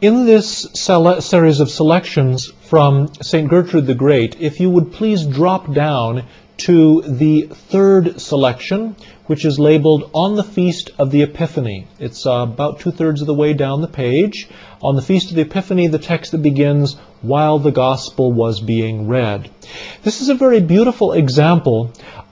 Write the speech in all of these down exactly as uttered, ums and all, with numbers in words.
In this sele- series of selections from Saint Gertrude the Great, if you would please drop down to the third selection, which is labeled On the Feast of the Epiphany. It's uh, about two-thirds of the way down the page. On the Feast of the Epiphany, the text that begins, while the gospel was being read. This is a very beautiful example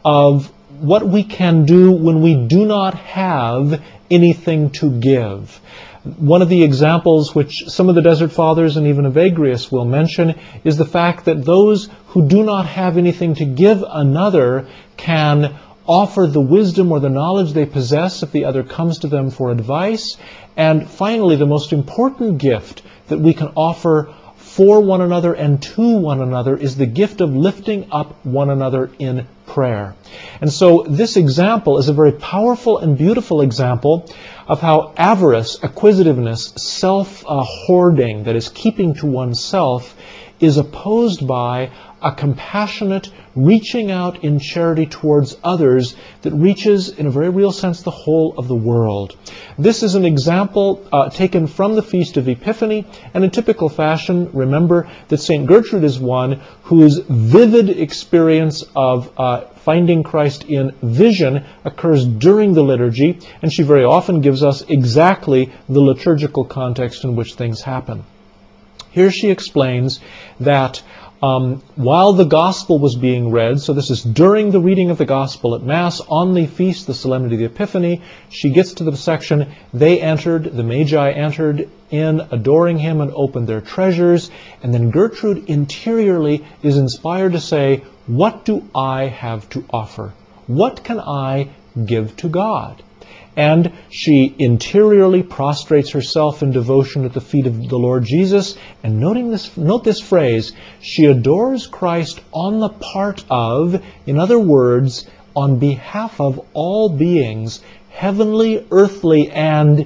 of what we can do when we do not have anything to give. One of the examples which some of the Desert Fathers and even Evagrius will mention is the fact that those who do not have anything to give another can offer the wisdom or the knowledge they possess if the other comes to them for advice. And finally, the most important gift that we can offer for one another and to one another is the gift of lifting up one another in prayer. And so this example is a very powerful and beautiful example of how avarice, acquisitiveness, self-hoarding, that is keeping to oneself, is opposed by a compassionate reaching out in charity towards others that reaches, in a very real sense, the whole of the world. This is an example uh, taken from the Feast of Epiphany, and in typical fashion, remember that Saint Gertrude is one whose vivid experience of uh, finding Christ in vision occurs during the liturgy, and she very often gives us exactly the liturgical context in which things happen. Here she explains that Um, while the Gospel was being read, so this is during the reading of the Gospel at Mass, on the feast, the Solemnity of the Epiphany, she gets to the section, they entered, the Magi entered in, adoring him and opened their treasures, and then Gertrude interiorly is inspired to say, what do I have to offer? What can I give to God? And she interiorly prostrates herself in devotion at the feet of the Lord Jesus. And noting this, note this phrase, she adores Christ on the part of, in other words, on behalf of all beings, heavenly, earthly, and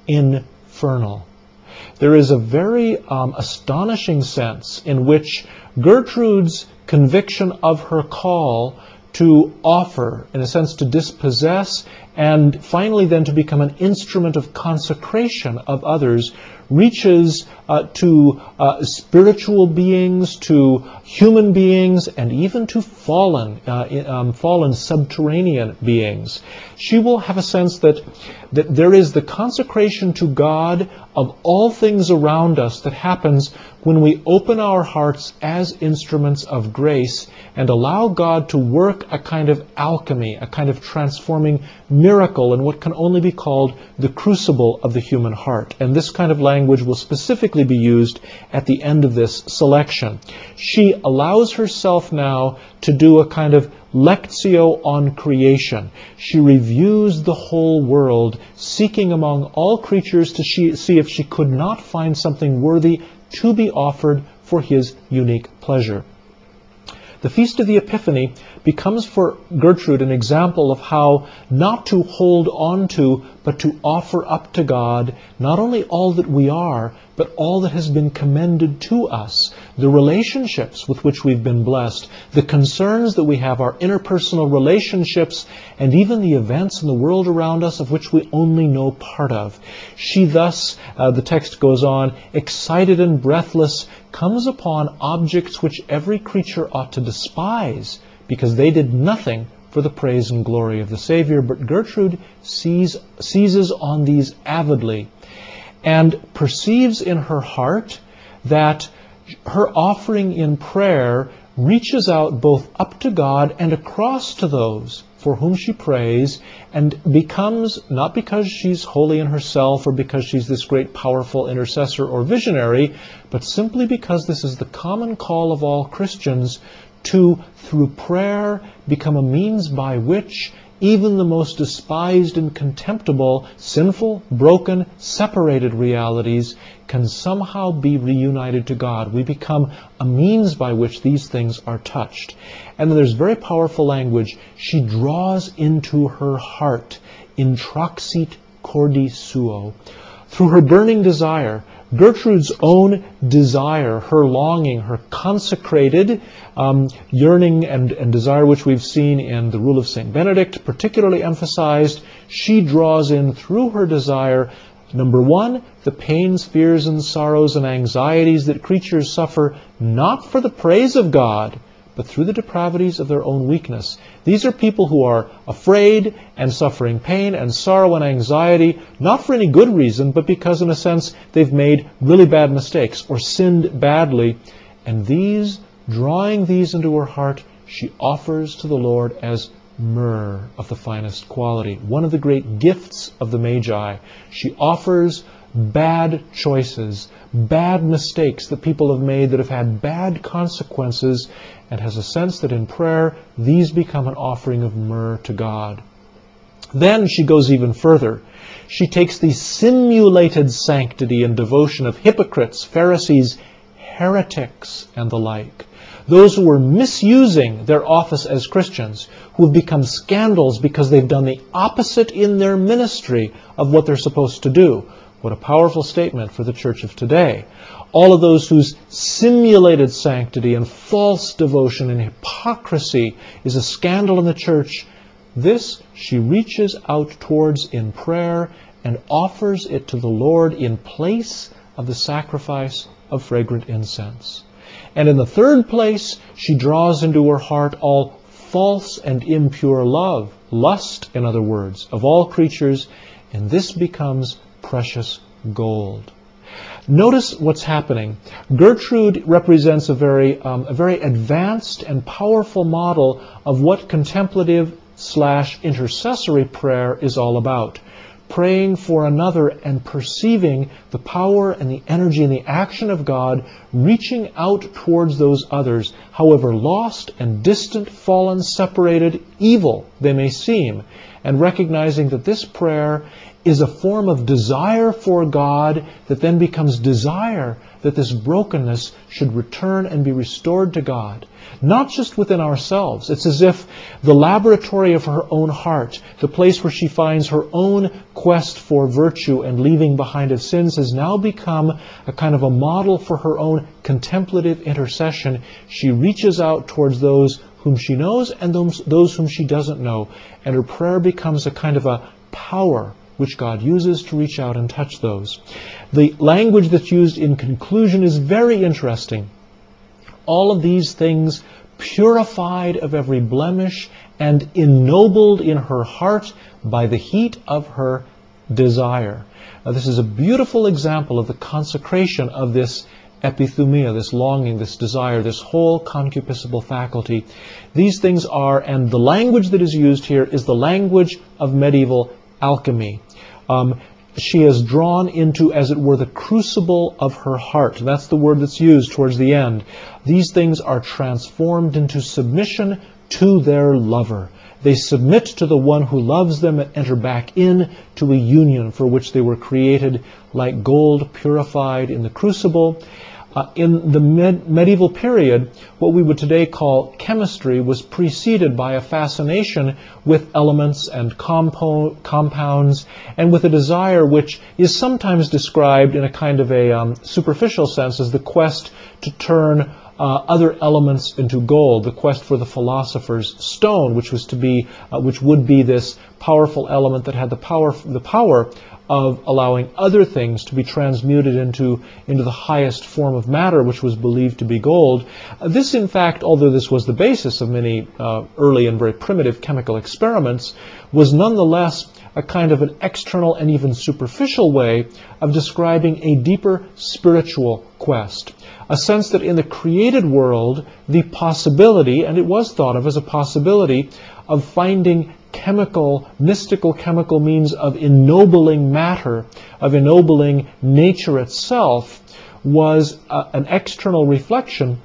infernal. There is a very um, astonishing sense in which Gertrude's conviction of her call to offer, in a sense to dispossess, and finally then to become an instrument of consecration of others, reaches uh, to uh, spiritual beings, to human beings, and even to fallen, uh, um, fallen subterranean beings. She will have a sense that, that there is the consecration to God of all things around us that happens when we open our hearts as instruments of grace and allow God to work a kind of alchemy, a kind of transforming miracle in what can only be called the crucible of the human heart. And this kind of language will specifically be used at the end of this selection. She allows herself now to do a kind of lectio on creation. She reviews the whole world, seeking among all creatures to see if she could not find something worthy to be offered for his unique pleasure. The Feast of the Epiphany becomes for Gertrude an example of how not to hold on to, but to offer up to God not only all that we are, but all that has been commended to us, the relationships with which we've been blessed, the concerns that we have, our interpersonal relationships, and even the events in the world around us of which we only know part of. She thus, uh, the text goes on, excited and breathless, comes upon objects which every creature ought to despise, because they did nothing for the praise and glory of the Savior. But Gertrude sees, seizes on these avidly and perceives in her heart that her offering in prayer reaches out both up to God and across to those for whom she prays, and becomes, not because she's holy in herself or because she's this great powerful intercessor or visionary, but simply because this is the common call of all Christians to, through prayer, become a means by which even the most despised and contemptible, sinful, broken, separated realities can somehow be reunited to God. We become a means by which these things are touched. And then there's very powerful language. She draws into her heart, introxit cordi suo. Through her burning desire, Gertrude's own desire, her longing, her consecrated um, yearning and, and desire, which we've seen in the Rule of Saint Benedict, particularly emphasized, she draws in through her desire Number one, the pains, fears, and sorrows and anxieties that creatures suffer not for the praise of God, but through the depravities of their own weakness. These are people who are afraid and suffering pain and sorrow and anxiety, not for any good reason, but because, in a sense, they've made really bad mistakes or sinned badly. And these, drawing these into her heart, she offers to the Lord as myrrh of the finest quality. One of the great gifts of the Magi. She offers bad choices, bad mistakes that people have made that have had bad consequences, and has a sense that in prayer these become an offering of myrrh to God. Then she goes even further. She takes the simulated sanctity and devotion of hypocrites, Pharisees, heretics, and the like. Those who were misusing their office as Christians, who have become scandals because they've done the opposite in their ministry of what they're supposed to do. What a powerful statement for the church of today. All of those whose simulated sanctity and false devotion and hypocrisy is a scandal in the church, this she reaches out towards in prayer and offers it to the Lord in place of the sacrifice of fragrant incense. And in the third place, she draws into her heart all false and impure love, lust, in other words, of all creatures, and this becomes precious gold. Notice what's happening. Gertrude represents a very, um, a very advanced and powerful model of what contemplative slash intercessory prayer is all about. Praying for another and perceiving the power and the energy and the action of God reaching out towards those others, however lost and distant, fallen, separated, evil they may seem, and recognizing that this prayer is a form of desire for God that then becomes desire that this brokenness should return and be restored to God. Not just within ourselves. It's as if the laboratory of her own heart, the place where she finds her own quest for virtue and leaving behind of sins, has now become a kind of a model for her own contemplative intercession. She reaches out towards those whom she knows and those, those whom she doesn't know. And her prayer becomes a kind of a power which God uses to reach out and touch those. The language that's used in conclusion is very interesting. All of these things purified of every blemish and ennobled in her heart by the heat of her desire. Now, this is a beautiful example of the consecration of this epithumia, this longing, this desire, this whole concupiscible faculty. These things are, and the language that is used here is the language of medieval alchemy. Um, she has drawn into, as it were, the crucible of her heart. That's the word that's used towards the end. These things are transformed into submission to their lover. They submit to the one who loves them and enter back in to a union for which they were created, like gold purified in the crucible. Uh, in the med medieval period, what we would today call chemistry was preceded by a fascination with elements and compo compounds, and with a desire which is sometimes described in a kind of a um, superficial sense as the quest to turn uh, other elements into gold, the quest for the philosopher's stone, which was to be, uh, which would be this powerful element that had the power, the power of allowing other things to be transmuted into, into the highest form of matter, which was believed to be gold. Uh, this, in fact, although this was the basis of many uh, early and very primitive chemical experiments, was nonetheless a kind of an external and even superficial way of describing a deeper spiritual quest. A sense that in the created world, the possibility, and it was thought of as a possibility, of finding chemical, mystical chemical means of ennobling matter, of ennobling nature itself, was uh, an external reflection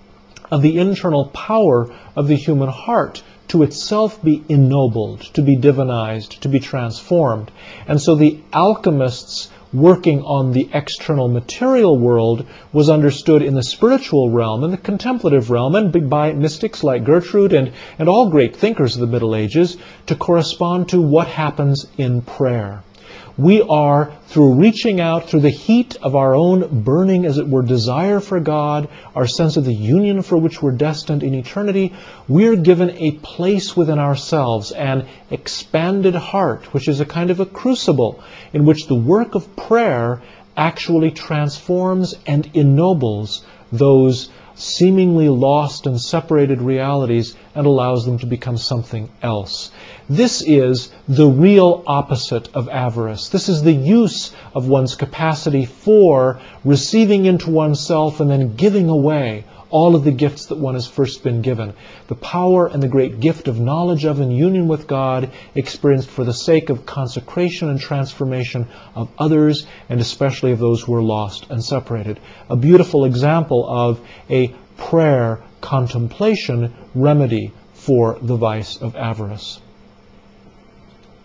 of the internal power of the human heart to itself be ennobled, to be divinized, to be transformed. And so the alchemists working on the external material world was understood in the spiritual realm, in the contemplative realm, and by mystics like Gertrude and, and all great thinkers of the Middle Ages to correspond to what happens in prayer. We are, through reaching out, through the heat of our own burning, as it were, desire for God, our sense of the union for which we're destined in eternity, we're given a place within ourselves, an expanded heart, which is a kind of a crucible in which the work of prayer actually transforms and ennobles those seemingly lost and separated realities and allows them to become something else. This is the real opposite of avarice. This is the use of one's capacity for receiving into oneself and then giving away all of the gifts that one has first been given. The power and the great gift of knowledge of and union with God experienced for the sake of consecration and transformation of others, and especially of those who are lost and separated. A beautiful example of a prayer contemplation remedy for the vice of avarice.